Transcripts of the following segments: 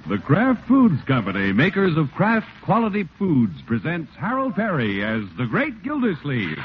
The Kraft Foods Company, makers of Kraft Quality Foods, presents Harold Perry as the Great Gildersleeve.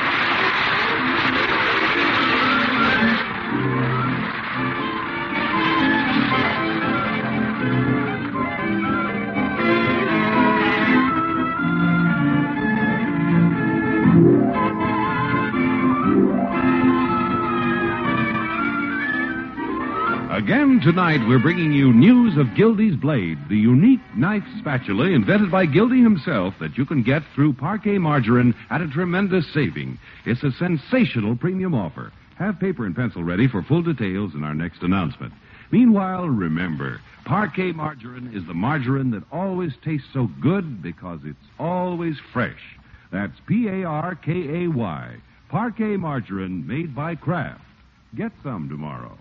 Again tonight, we're bringing you news of Gildy's Blade, the unique knife spatula invented by Gildy himself that you can get through Parquet Margarine at a tremendous saving. It's a sensational premium offer. Have paper and pencil ready for full details in our next announcement. Meanwhile, remember, Parquet Margarine is the margarine that always tastes so good because it's always fresh. That's P-A-R-K-A-Y. Parquet Margarine made by Kraft. Get some tomorrow.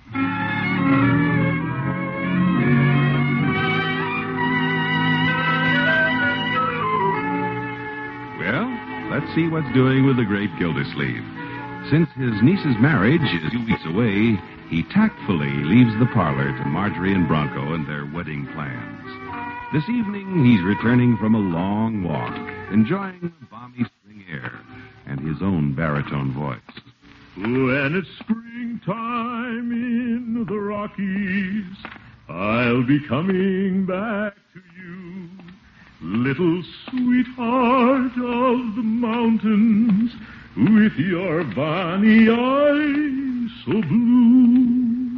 Well, let's see what's doing with the great Gildersleeve. Since his niece's marriage is 2 weeks away, he tactfully leaves the parlor to Marjorie and Bronco and their wedding plans. This evening, he's returning from a long walk, enjoying the balmy spring air and his own baritone voice. When it's springtime in the Rockies, I'll be coming back to you, little sweetheart of the mountains, with your bonny eyes so blue.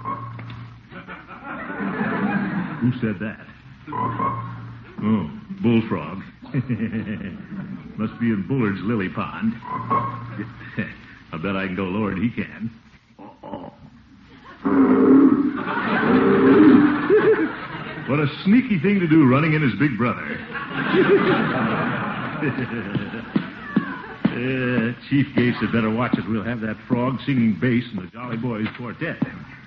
Who said that? Oh, Bullfrog. Must be in Bullard's lily pond. I bet I can go lower than he can. Oh. What a sneaky thing to do, running in his big brother. Chief Gates had better watch it. We'll have that frog singing bass in the Jolly Boys Quartet.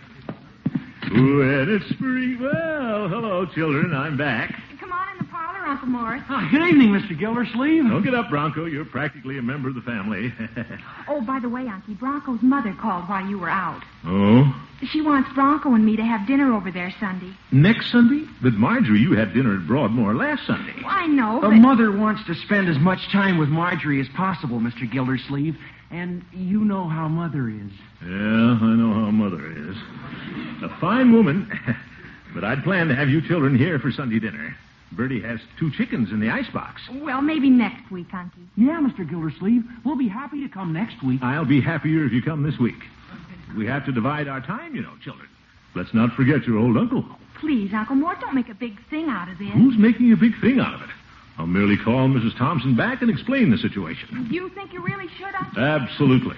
When it's spring... Well, hello, children. I'm back. Come on in the parlor, Uncle Morris. Oh, good evening, Mr. Gildersleeve. Don't get up, Bronco. You're practically a member of the family. Oh, by the way, Unky, Bronco's mother called while you were out. Oh? She wants Bronco and me to have dinner over there Sunday. Next Sunday? But, Marjorie, you had dinner at Broadmoor last Sunday. Well, I know, A but... mother wants to spend as much time with Marjorie as possible, Mr. Gildersleeve. And you know how Mother is. Yeah, I know how Mother is. A fine woman. But I'd planned to have you children here for Sunday dinner. Bertie has 2 chickens in the icebox. Well, maybe next week, Unky. Yeah, Mr. Gildersleeve. We'll be happy to come next week. I'll be happier if you come this week. We have to divide our time, you know, children. Let's not forget your old uncle. Please, Uncle Mort, don't make a big thing out of this. Who's making a big thing out of it? I'll merely call Mrs. Thompson back and explain the situation. Do you think you really should, Unky? Absolutely.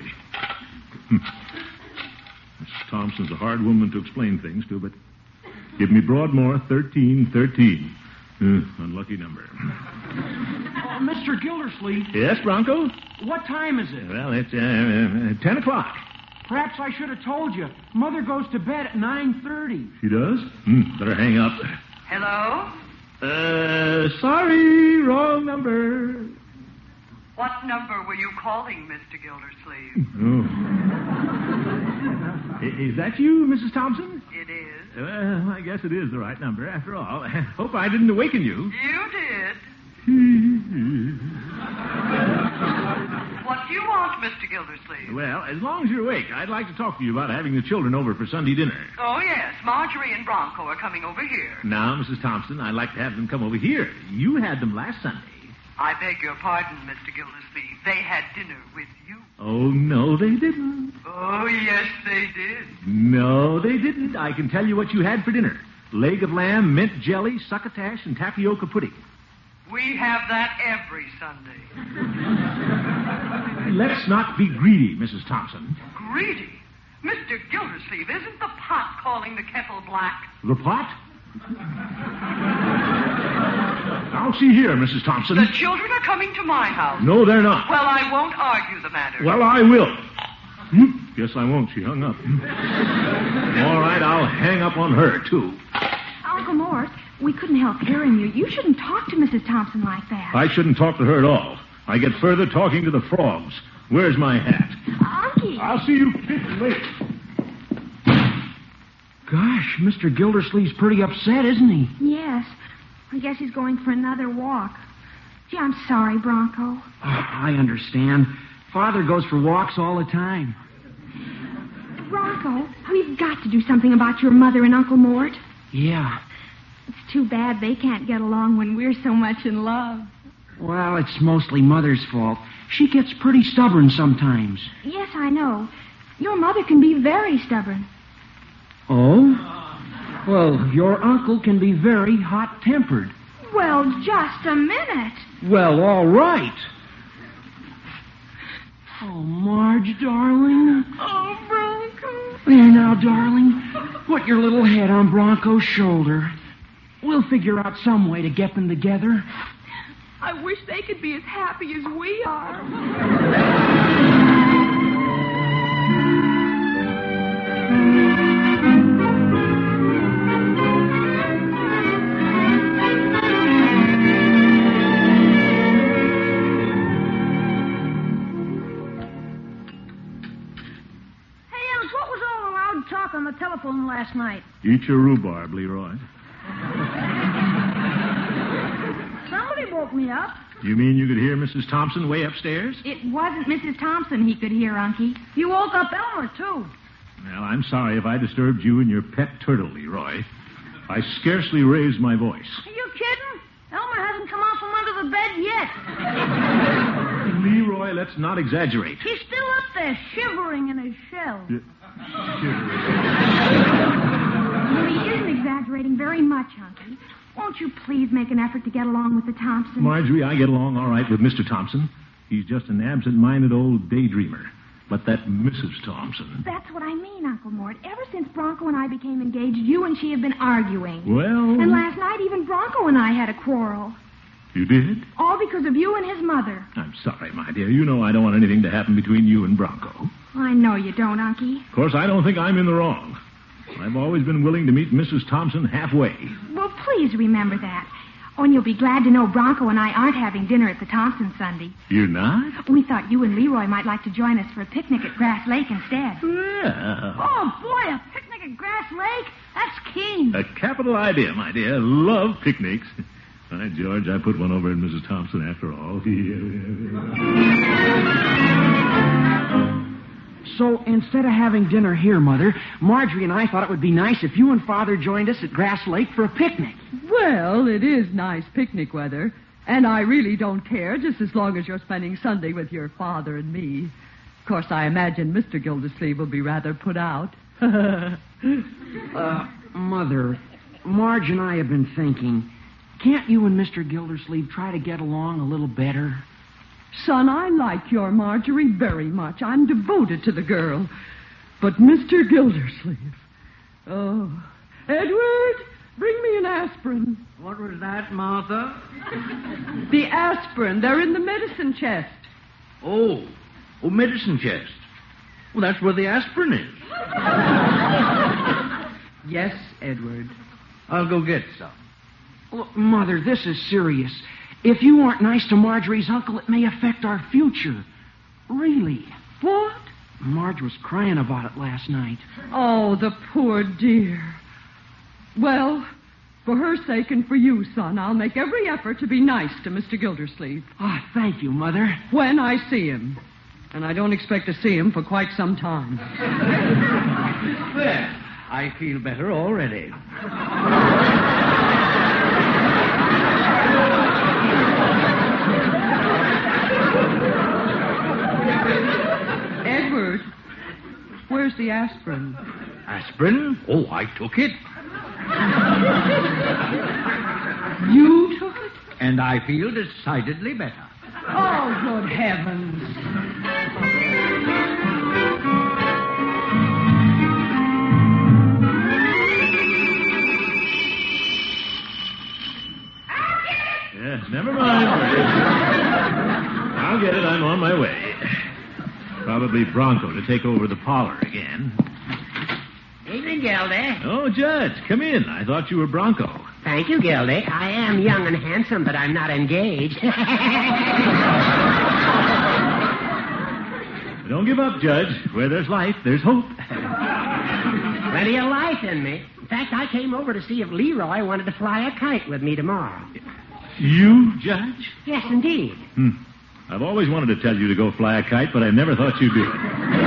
Mrs. Thompson's a hard woman to explain things to, but give me Broadmoor 1313. Unlucky number. Mr. Gildersleeve. Yes, Bronco? What time is it? Well, it's 10 o'clock. Perhaps I should have told you. Mother goes to bed at 9:30. She does? Better hang up. Hello? Sorry, wrong number. What number were you calling, Mr. Gildersleeve? Oh. Is that you, Mrs. Thompson? It is. Well, I guess it is the right number, after all. Hope I didn't awaken you. You did. What do you want, Mr. Gildersleeve? Well, as long as you're awake, I'd like to talk to you about having the children over for Sunday dinner. Oh, yes. Marjorie and Bronco are coming over here. Now, Mrs. Thompson, I'd like to have them come over here. You had them last Sunday. I beg your pardon, Mr. Gildersleeve. They had dinner with you. Oh, no, they didn't. Oh, yes, they did. No, they didn't. I can tell you what you had for dinner. Leg of lamb, mint jelly, succotash, and tapioca pudding. We have that every Sunday. Let's not be greedy, Mrs. Thompson. Greedy? Mr. Gildersleeve, isn't the pot calling the kettle black? The pot? Now, see here, Mrs. Thompson. The children are coming to my house. No, they're not. Well, I won't argue the matter. Well, I will. Guess I won't. She hung up. All right, I'll hang up on her, too. Uncle Mort, we couldn't help hearing you. You shouldn't talk to Mrs. Thompson like that. I shouldn't talk to her at all. I get further talking to the frogs. Where's my hat? Unky. I'll see you kids later. Gosh, Mr. Gildersleeve's pretty upset, isn't he? Yes. I guess he's going for another walk. Gee, I'm sorry, Bronco. Oh, I understand. Father goes for walks all the time. Bronco, we've got to do something about your mother and Uncle Mort. Yeah. It's too bad they can't get along when we're so much in love. Well, it's mostly Mother's fault. She gets pretty stubborn sometimes. Yes, I know. Your mother can be very stubborn. Oh? Well, your uncle can be very hot-tempered. Well, just a minute. Well, all right. Oh, Marge, darling. Oh, Bronco. There now, darling. Put your little head on Bronco's shoulder. We'll figure out some way to get them together. I wish they could be as happy as we are. On the telephone last night. Eat your rhubarb, Leroy. Somebody woke me up. You mean you could hear Mrs. Thompson way upstairs? It wasn't Mrs. Thompson he could hear, Unky. You woke up Elmer, too. Well, I'm sorry if I disturbed you and your pet turtle, Leroy. I scarcely raised my voice. Are you kidding? Elmer hasn't come out from under the bed yet. Leroy, let's not exaggerate. He's still up there, shivering in his shell. He isn't exaggerating very much, Unky. Won't you please make an effort to get along with the Thompsons? Marjorie, I get along all right with Mr. Thompson. He's just an absent-minded old daydreamer. But that Mrs. Thompson... That's what I mean, Uncle Mort. Ever since Bronco and I became engaged, you and she have been arguing. Well... And last night, even Bronco and I had a quarrel. You did? All because of you and his mother. I'm sorry, my dear. You know I don't want anything to happen between you and Bronco. I know you don't, Unky. Of course, I don't think I'm in the wrong. I've always been willing to meet Mrs. Thompson halfway. Well, please remember that. Oh, and you'll be glad to know Bronco and I aren't having dinner at the Thompson Sunday. You're not? We thought you and Leroy might like to join us for a picnic at Grass Lake instead. Yeah. Oh, boy, a picnic at Grass Lake? That's keen. A capital idea, my dear. Love picnics. By George, I put one over in Mrs. Thompson after all. So instead of having dinner here, Mother, Marjorie and I thought it would be nice if you and Father joined us at Grass Lake for a picnic. Well, it is nice picnic weather, and I really don't care just as long as you're spending Sunday with your father and me. Of course, I imagine Mr. Gildersleeve will be rather put out. Mother, Marge and I have been thinking, can't you and Mr. Gildersleeve try to get along a little better? Son, I like your Marjorie very much. I'm devoted to the girl. But Mr. Gildersleeve... Oh, Edward, bring me an aspirin. What was that, Martha? The aspirin. They're in the medicine chest. Oh, medicine chest. Well, that's where the aspirin is. Yes, Edward. I'll go get some. Look, Mother, this is serious. If you aren't nice to Marjorie's uncle, it may affect our future. Really. What? Marge was crying about it last night. Oh, the poor dear. Well, for her sake and for you, son, I'll make every effort to be nice to Mr. Gildersleeve. Ah, thank you, Mother. When I see him. And I don't expect to see him for quite some time. There. I feel better already. Edward, where's the aspirin? Aspirin? Oh, I took it. You took it? And I feel decidedly better. Oh, good heavens. Yeah, never mind. I'll get it. I'm on my way. Probably Bronco to take over the parlor again. Evening, Gildy. Oh, Judge, come in. I thought you were Bronco. Thank you, Gildy. I am young and handsome, but I'm not engaged. Don't give up, Judge. Where there's life, there's hope. Plenty of life in me. In fact, I came over to see if Leroy wanted to fly a kite with me tomorrow. You, Judge? Yes, indeed. I've always wanted to tell you to go fly a kite, but I never thought you'd do it.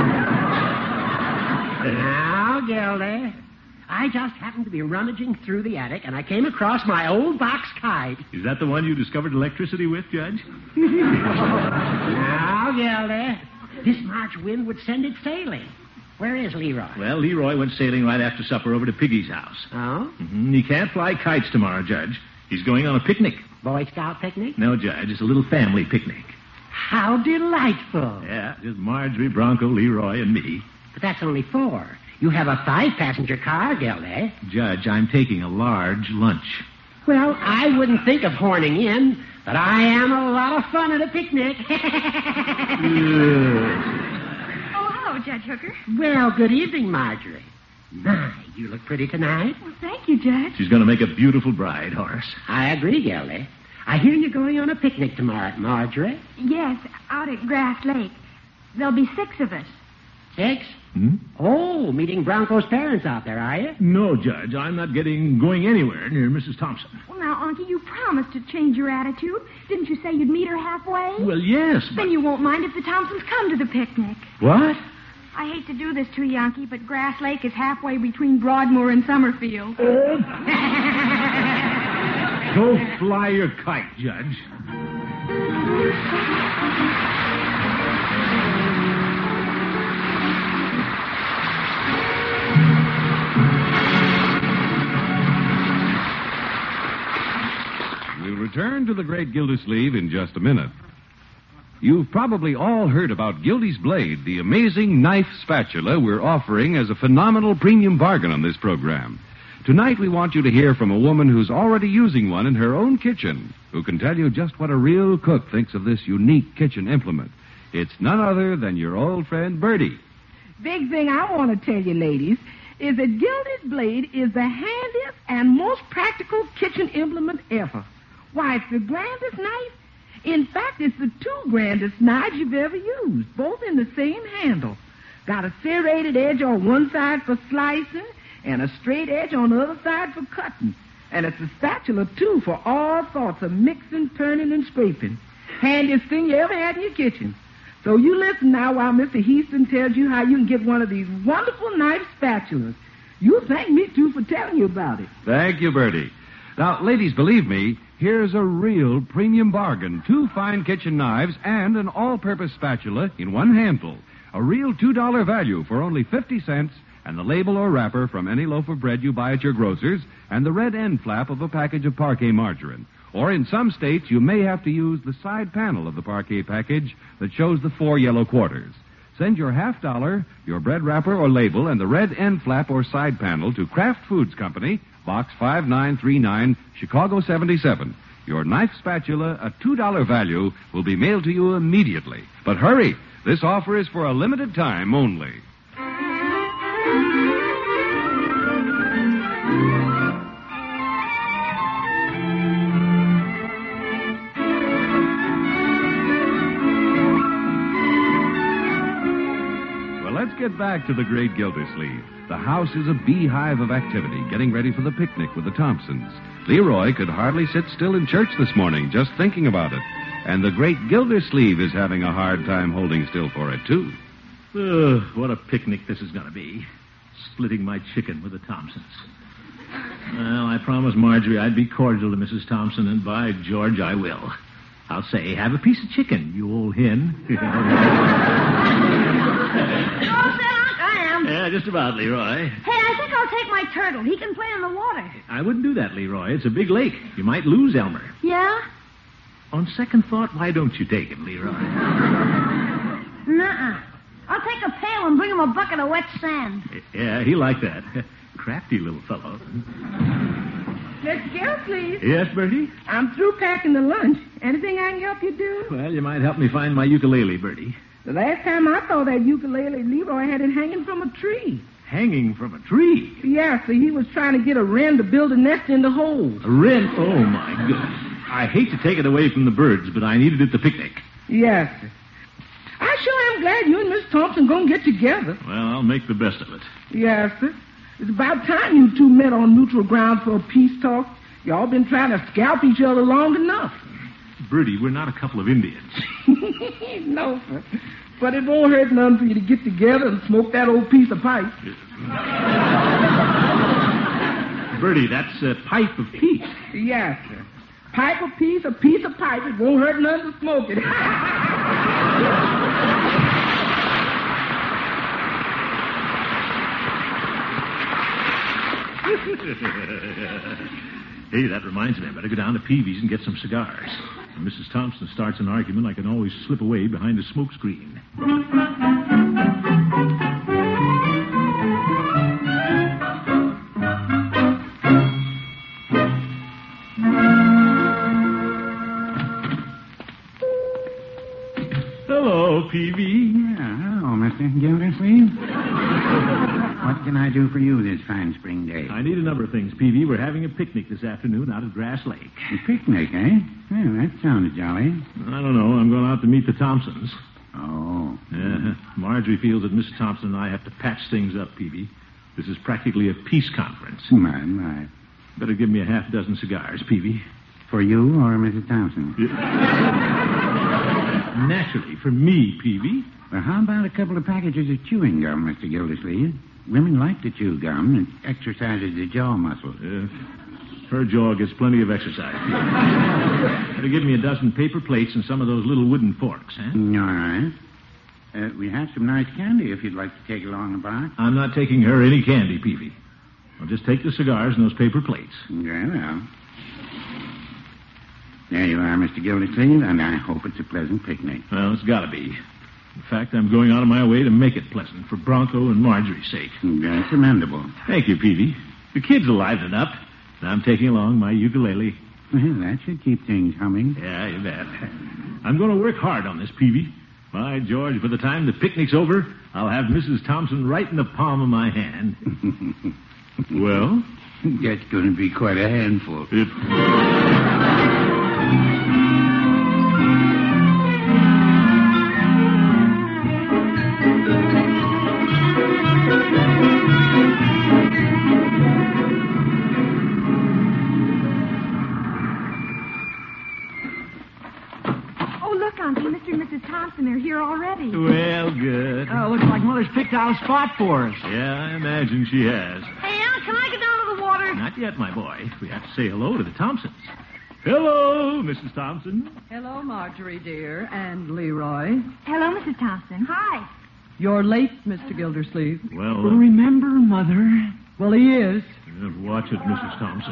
Now, Gildy, I just happened to be rummaging through the attic, and I came across my old box kite. Is that the one you discovered electricity with, Judge? Now, Gildy, this March wind would send it sailing. Where is Leroy? Well, Leroy went sailing right after supper over to Piggy's house. Oh? He can't fly kites tomorrow, Judge. He's going on a picnic. Boy Scout picnic? No, Judge, it's a little family picnic. How delightful. Yeah, just Marjorie, Bronco, Leroy, and me. But that's only 4. You have a 5-passenger car, Gildy. Judge, I'm taking a large lunch. Well, I wouldn't think of horning in, but I am a lot of fun at a picnic. Oh, hello, Judge Hooker. Well, good evening, Marjorie. My, you look pretty tonight. Well, thank you, Judge. She's going to make a beautiful bride, Horace. I agree, Gildy. I hear you're going on a picnic tomorrow, Marjorie. Yes, out at Grass Lake. There'll be 6 of us. 6? Oh, meeting Bronco's parents out there, are you? No, Judge, I'm not going anywhere near Mrs. Thompson. Well, now, Unky, you promised to change your attitude. Didn't you say you'd meet her halfway? Well, yes, but... Then you won't mind if the Thompsons come to the picnic. What? I hate to do this to you, Unky, but Grass Lake is halfway between Broadmoor and Summerfield. Go fly your kite, Judge. We'll return to the Great Gildersleeve in just a minute. You've probably all heard about Gildy's Blade, the amazing knife spatula we're offering as a phenomenal premium bargain on this program. Tonight we want you to hear from a woman who's already using one in her own kitchen, who can tell you just what a real cook thinks of this unique kitchen implement. It's none other than your old friend Bertie. Big thing I want to tell you, ladies, is that Gildy's Blade is the handiest and most practical kitchen implement ever. Why, it's the grandest knife. In fact, it's the 2 grandest knives you've ever used, both in the same handle. Got a serrated edge on one side for slicing and a straight edge on the other side for cutting. And it's a spatula, too, for all sorts of mixing, turning, and scraping. Handiest thing you ever had in your kitchen. So you listen now while Mr. Heaston tells you how you can get one of these wonderful knife spatulas. You thank me, too, for telling you about it. Thank you, Bertie. Now, ladies, believe me, here's a real premium bargain. 2 fine kitchen knives and an all-purpose spatula in one handful. A real $2 value for only 50 cents, and the label or wrapper from any loaf of bread you buy at your grocer's, and the red end flap of a package of Parquet margarine. Or in some states, you may have to use the side panel of the Parquet package that shows the 4 yellow quarters. Send your $50, your bread wrapper or label, and the red end flap or side panel to Kraft Foods Company, Box 5939, Chicago 77. Your knife spatula, a $2 value, will be mailed to you immediately. But hurry, this offer is for a limited time only. Let's get back to the Great Gildersleeve. The house is a beehive of activity, getting ready for the picnic with the Thompsons. Leroy could hardly sit still in church this morning, just thinking about it. And the Great Gildersleeve is having a hard time holding still for it, too. What a picnic this is going to be. Splitting my chicken with the Thompsons. Well, I promised Marjorie I'd be cordial to Mrs. Thompson, and by George, I will. I'll say, have a piece of chicken, you old hen. Yeah, just about, Leroy. Hey, I think I'll take my turtle. He can play in the water. I wouldn't do that, Leroy. It's a big lake. You might lose Elmer. Yeah? On second thought, why don't you take him, Leroy? Nuh-uh. I'll take a pail and bring him a bucket of wet sand. Yeah, he liked that. Crafty little fellow. Let's go, please. Yes, Bertie? I'm through packing the lunch. Anything I can help you do? Well, you might help me find my ukulele, Bertie. The last time I saw that ukulele, Leroy had it hanging from a tree. Hanging from a tree? Yeah, so he was trying to get a wren to build a nest in the hole. A wren? Oh, my goodness. I hate to take it away from the birds, but I need it at the picnic. Yes, sir. I sure am glad you and Miss Thompson going to get together. Well, I'll make the best of it. Yes, sir. It's about time you two met on neutral ground for a peace talk. Y'all been trying to scalp each other long enough. Bertie, we're not a couple of Indians. No, sir. But it won't hurt none for you to get together and smoke that old piece of pipe. Bertie, that's a pipe of peace. Yes, sir. Pipe of peace, a piece of pipe. It won't hurt none to smoke it. Hey, that reminds me. I better go down to Peavy's and get some cigars. When Mrs. Thompson starts an argument, I can always slip away behind a smoke screen. Hello, Peavy. Hello, Mr. Gildersleeve. What can I do for you this fine spring day? I need a number of things, Peavy. We're having a picnic this afternoon out at Grass Lake. A picnic, eh? Well, that sounds jolly. I don't know. I'm going out to meet the Thompsons. Oh. Yeah. Marjorie feels that Mrs. Thompson and I have to patch things up, Peavy. This is practically a peace conference. My. Better give me a half dozen cigars, Peavy. For you or Mrs. Thompson? Naturally, for me, Peavy. Well, how about a couple of packages of chewing gum, Mr. Gildersleeve? Women like to chew gum. It exercises the jaw muscle. Her jaw gets plenty of exercise. Better give me a dozen paper plates and some of those little wooden forks, huh? All right. We have some nice candy if you'd like to take along a box. I'm not taking her any candy, Peavy. I'll just take the cigars and those paper plates. Very well. There you are, Mr. Gildersleeve, and I hope it's a pleasant picnic. Well, it's got to be. In fact, I'm going out of my way to make it pleasant for Bronco and Marjorie's sake. Very commendable. Thank you, Peavy. The kids are livening up, and I'm taking along my ukulele. Well, that should keep things humming. Yeah, you bet. I'm going to work hard on this, Peavy. By George, by the time the picnic's over, I'll have Mrs. Thompson right in the palm of my hand. Well? That's going to be quite a handful. They're here already. Well, good. Oh, looks like Mother's picked out a spot for us. Yeah, I imagine she has. Hey, Al, can I get down to the water? Not yet, my boy. We have to say hello to the Thompsons. Hello, Mrs. Thompson. Hello, Marjorie, dear, and Leroy. Hello, Mrs. Thompson. Hi. You're late, Mr. Gildersleeve. Well, remember, Mother? Well, he is. Watch it, Mrs. Thompson.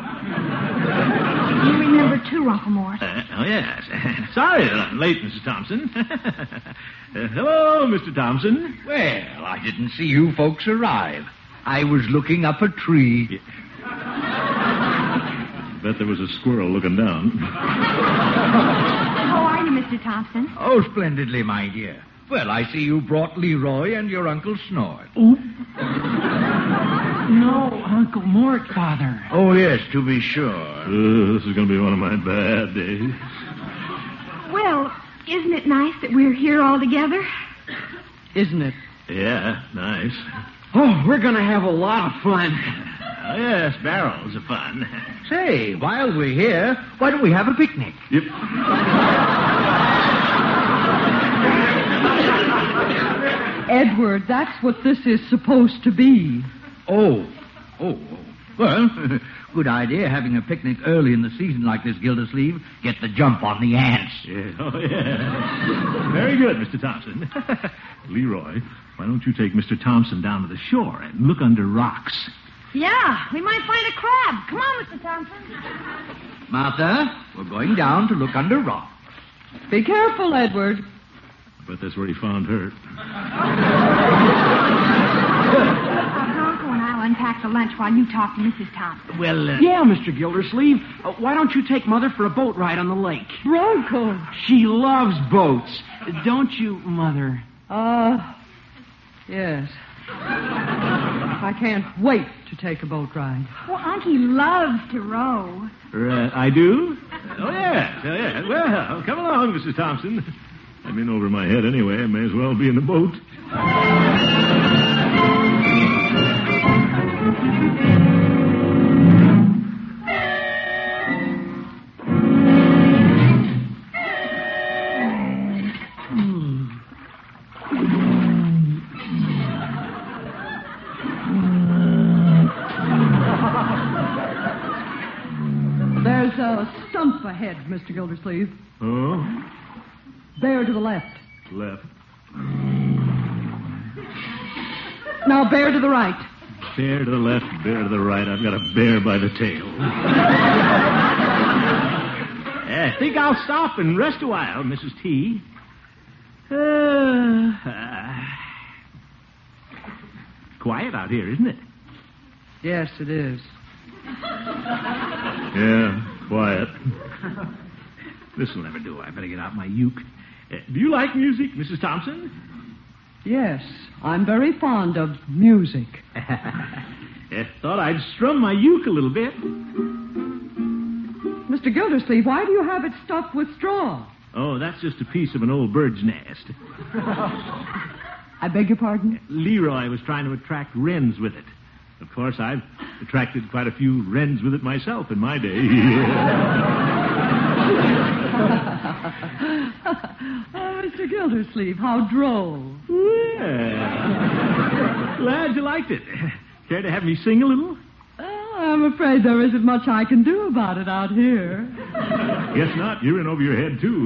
You remember, too, Uncle Morris. Oh, yes. Sorry that I'm late, Mrs. Thompson. Hello, Mr. Thompson. Well, I didn't see you folks arrive. I was looking up a tree. Bet there was a squirrel looking down. How are you, Mr. Thompson? Oh, splendidly, my dear. Well, I see you brought Leroy and your Uncle Snort. No, Uncle Mort, Father. Oh, yes, to be sure. This is going to be one of my bad days. Well, isn't it nice that we're here all together? Isn't it? Yeah, nice. Oh, we're going to have a lot of fun. Oh, yes, barrels of fun. Say, while we're here, why don't we have a picnic? Yep. Edward, that's what this is supposed to be. Oh. Well, good idea having a picnic early in the season like this, Gildersleeve. Get the jump on the ants. Yeah. Oh, yeah. Very good, Mr. Thompson. Leroy, why don't you take Mr. Thompson down to the shore and look under rocks? Yeah, we might find a crab. Come on, Mr. Thompson. Martha, we're going down to look under rocks. Be careful, Edward. I bet that's where he found her. Bronco and I'll unpack the lunch while you talk to Mrs. Thompson. Well, yeah, Mr. Gildersleeve. Why don't you take Mother for a boat ride on the lake? Bronco. She loves boats. Don't you, Mother? Yes. I can't wait to take a boat ride. Well, Unky loves to row. I do? Oh, yes. Well, come along, Mrs. Thompson. I'm in over my head anyway. I may as well be in the boat. a stump ahead, Mr. Gildersleeve. Oh? Bear to the left. Left. Now bear to the right. Bear to the left, bear to the right. I've got a bear by the tail. I think I'll stop and rest a while, Mrs. T. Quiet out here, isn't it? Yes, it is. Yeah, quiet. This'll never do. I better get out my uke. Do you like music, Mrs. Thompson? Yes, I'm very fond of music. Thought I'd strum my uke a little bit. Mr. Gildersleeve, why do you have it stuffed with straw? Oh, that's just a piece of an old bird's nest. I beg your pardon? Leroy was trying to attract wrens with it. Of course, I've attracted quite a few wrens with it myself in my day. Oh, Mr. Gildersleeve, how droll. Yeah. Glad you liked it. Care to have me sing a little? Oh, I'm afraid there isn't much I can do about it out here. Guess not. You're in over your head, too.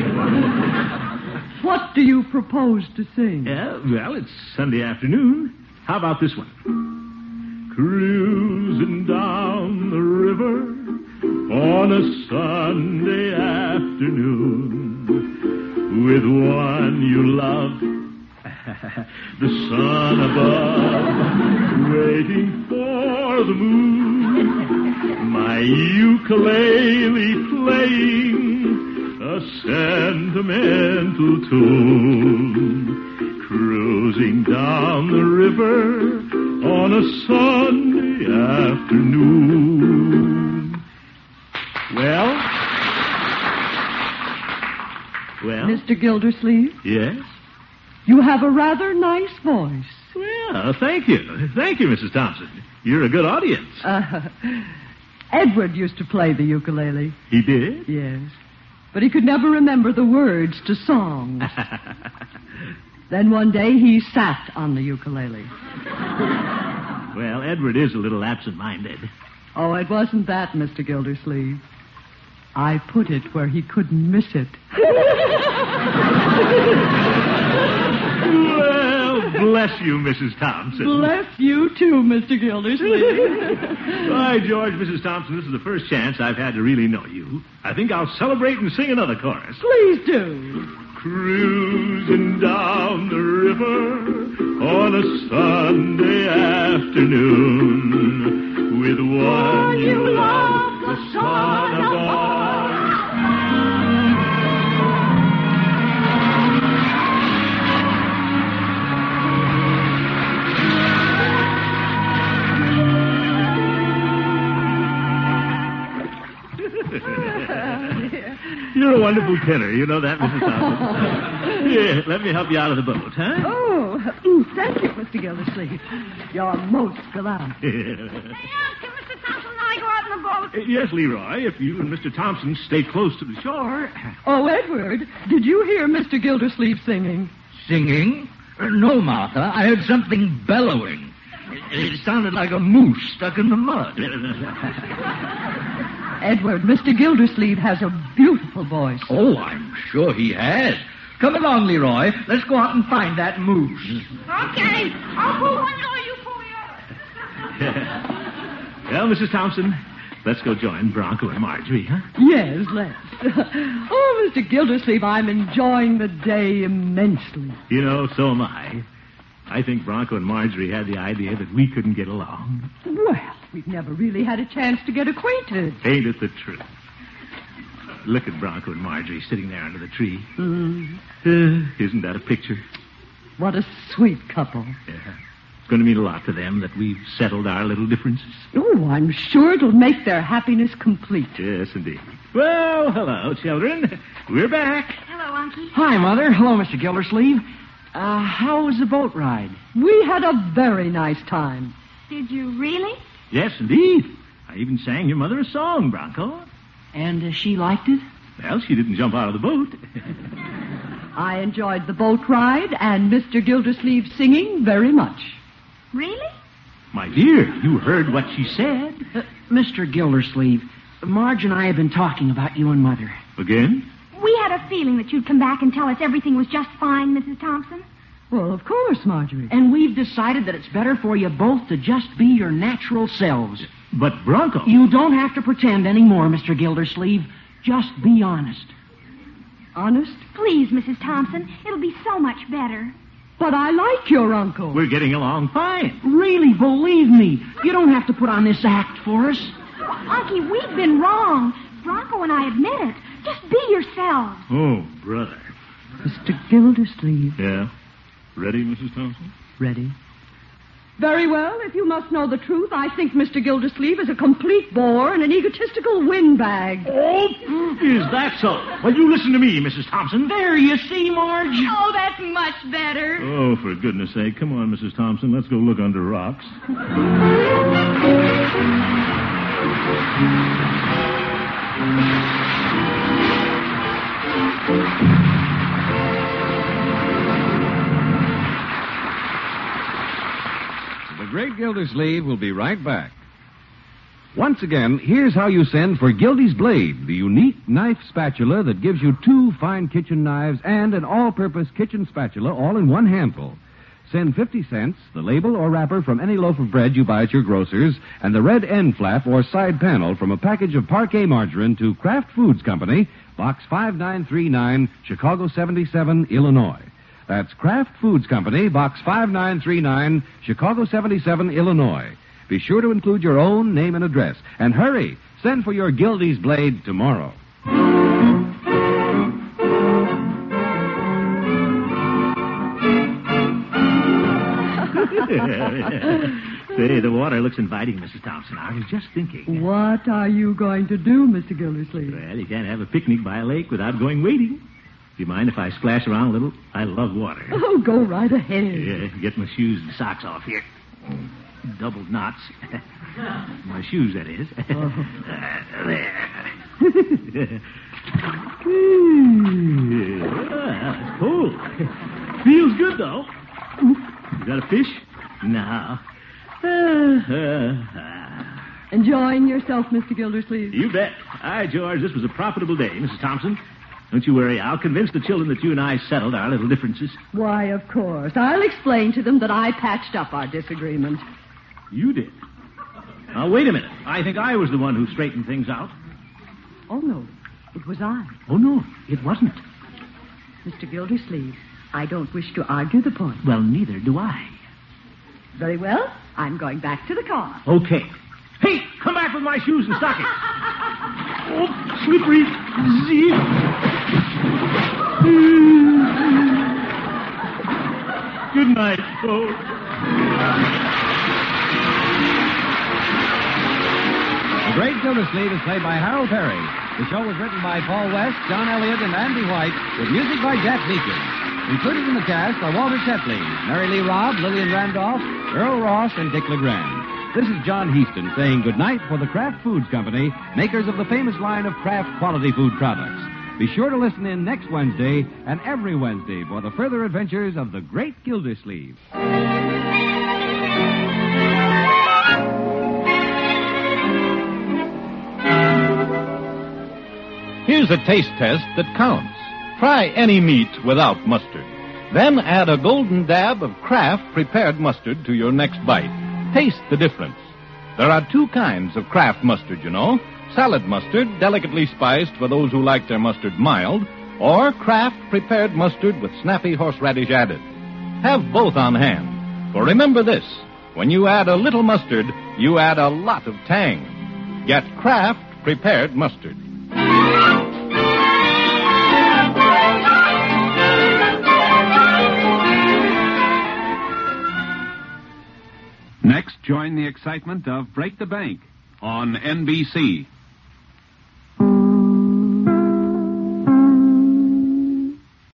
What do you propose to sing? Well, it's Sunday afternoon. How about this one? Cruising down the river on a Sunday afternoon with one you love, the sun above, waiting for the moon, my ukulele playing a sentimental tune, cruising down the river on a Sunday afternoon. Well? Mr. Gildersleeve? Yes? You have a rather nice voice. Well, thank you. Thank you, Mrs. Thompson. You're a good audience. Edward used to play the ukulele. He did? Yes. But he could never remember the words to songs. Then one day he sat on the ukulele. Well, Edward is a little absent-minded. Oh, it wasn't that, Mr. Gildersleeve. I put it where he couldn't miss it. Well, bless you, Mrs. Thompson. Bless you, too, Mr. Gildersleeve. By George, Mrs. Thompson, this is the first chance I've had to really know you. I think I'll celebrate and sing another chorus. Please do. Cruising down the river on a Sunday afternoon with one you love, the sun above. You're a wonderful tenor. You know that, Mrs. Thompson. Here, let me help you out of the boat, huh? Oh, thank you, Mr. Gildersleeve. You're most gallant. Hey, Uncle, Mr. Thompson and I go out in the boat. Yes, Leroy, if you and Mr. Thompson stay close to the shore. Oh, Edward, did you hear Mr. Gildersleeve singing? Singing? No, Martha. I heard something bellowing. It sounded like a moose stuck in the mud. Edward, Mr. Gildersleeve has a beautiful voice. Oh, I'm sure he has. Come along, Leroy. Let's go out and find that moose. Okay. I'll pull one or you pull the other. Well, Mrs. Thompson, let's go join Bronco and Marjorie, huh? Yes, let's. Oh, Mr. Gildersleeve, I'm enjoying the day immensely. You know, so am I. I think Bronco and Marjorie had the idea that we couldn't get along. Well, we've never really had a chance to get acquainted. Ain't it the truth? Look at Bronco and Marjorie sitting there under the tree. Isn't that a picture? What a sweet couple. Yeah. It's going to mean a lot to them that we've settled our little differences. Oh, I'm sure it'll make their happiness complete. Yes, indeed. Well, hello, children. We're back. Hello, Unky. Hi, Mother. Hello, Mr. Gildersleeve. How was the boat ride? We had a very nice time. Did you really? Yes, indeed. I even sang your mother a song, Bronco. And she liked it? Well, she didn't jump out of the boat. I enjoyed the boat ride and Mr. Gildersleeve's singing very much. Really? My dear, you heard what she said. Mr. Gildersleeve, Marge and I have been talking about you and Mother. Again? We had a feeling that you'd come back and tell us everything was just fine, Mrs. Thompson. Well, of course, Marjorie. And we've decided that it's better for you both to just be your natural selves. But, Bronco... You don't have to pretend anymore, Mr. Gildersleeve. Just be honest. Honest? Please, Mrs. Thompson. It'll be so much better. But I like your uncle. We're getting along fine. Really, believe me. You don't have to put on this act for us. Unky, we've been wrong. Bronco and I admit it. Just be yourselves. Oh, brother. Mr. Gildersleeve. Yeah? Ready, Mrs. Thompson? Ready. Very well. If you must know the truth, I think Mr. Gildersleeve is a complete bore and an egotistical windbag. Oh, is that so? Well, you listen to me, Mrs. Thompson. There, you see, Marge? Oh, that's much better. Oh, for goodness sake. Come on, Mrs. Thompson. Let's go look under rocks. The Great Gildersleeve will be right back. Once again, here's how you send for Gildy's Blade, the unique knife spatula that gives you 2 fine kitchen knives and an all-purpose kitchen spatula all in one handful. Send 50 cents, the label or wrapper from any loaf of bread you buy at your grocer's, and the red end flap or side panel from a package of Parquet margarine to Kraft Foods Company, Box 5939, Chicago 77, Illinois. That's Kraft Foods Company, Box 5939, Chicago 77, Illinois. Be sure to include your own name and address. And hurry, send for your Gildy's Blade tomorrow. Say, the water looks inviting, Mrs. Thompson. I was just thinking. What are you going to do, Mr. Gildersleeve? Well, you can't have a picnic by a lake without going wading. Do you mind if I splash around a little? I love water. Oh, go right ahead. Yeah, get my shoes and socks off here. Double knots. My shoes, that is. There. It's cold. Feels good, though. You got a fish? No. Enjoying yourself, Mr. Gildersleeve? You bet. Aye, George, this was a profitable day, Mrs. Thompson. Don't you worry. I'll convince the children that you and I settled our little differences. Why, of course. I'll explain to them that I patched up our disagreement. You did? Now, wait a minute. I think I was the one who straightened things out. Oh, no. It was I. Oh, no. It wasn't. Mr. Gildersleeve, I don't wish to argue the point. Well, neither do I. Very well. I'm going back to the car. Okay. Hey, come back with my shoes and stockings. Oh, slippery. Zee. Good night, folks. The Great Gildersleeve is played by Harold Perry. The show was written by Paul West, John Elliott, and Andy White, with music by Jack Meakin. Included in the cast are Walter Tetley, Mary Lee Robb, Lillian Randolph, Earl Ross, and Dick LeGrand. This is John Heaston saying goodnight for the Kraft Foods Company, makers of the famous line of Kraft quality food products. Be sure to listen in next Wednesday and every Wednesday for the further adventures of the Great Gildersleeve. Here's a taste test that counts. Try any meat without mustard. Then add a golden dab of Kraft prepared mustard to your next bite. Taste the difference. There are 2 kinds of Kraft mustard, you know. Salad mustard, delicately spiced for those who like their mustard mild, or Kraft prepared mustard with snappy horseradish added. Have both on hand. For remember this, when you add a little mustard, you add a lot of tang. Get Kraft prepared mustard. Next, join the excitement of Break the Bank on NBC.